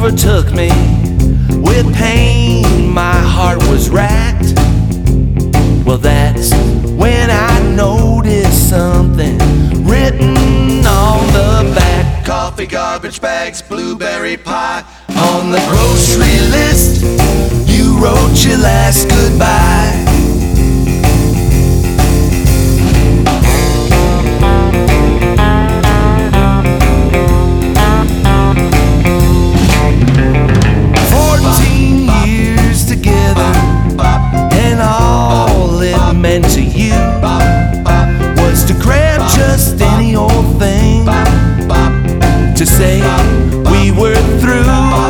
overtook me. With pain, my heart was racked. Well, that's when I noticed something written on the back. Coffee, garbage bags, blueberry pie. On the grocery list, you wrote your last goodbye. To you was to grab just any old thing to say we were through.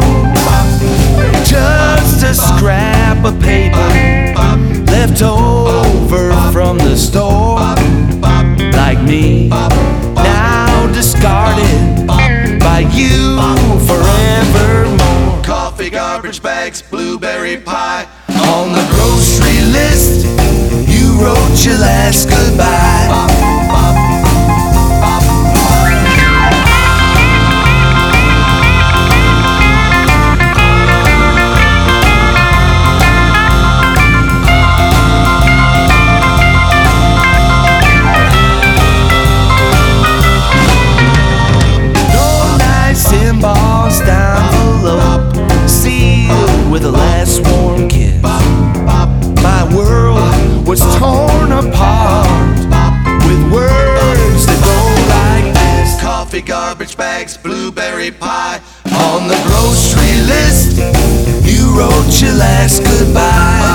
Just a scrap of paper left over from the store, like me, now discarded by you forevermore. Coffee, garbage bags, blueberry pie. On the grocery list, you wrote your last goodbye. No nice embossed envelope sealed with a last warm kiss. My world was torn apart with words that go like this. Coffee, garbage bags, blueberry pie. On the grocery list, you wrote your last goodbye.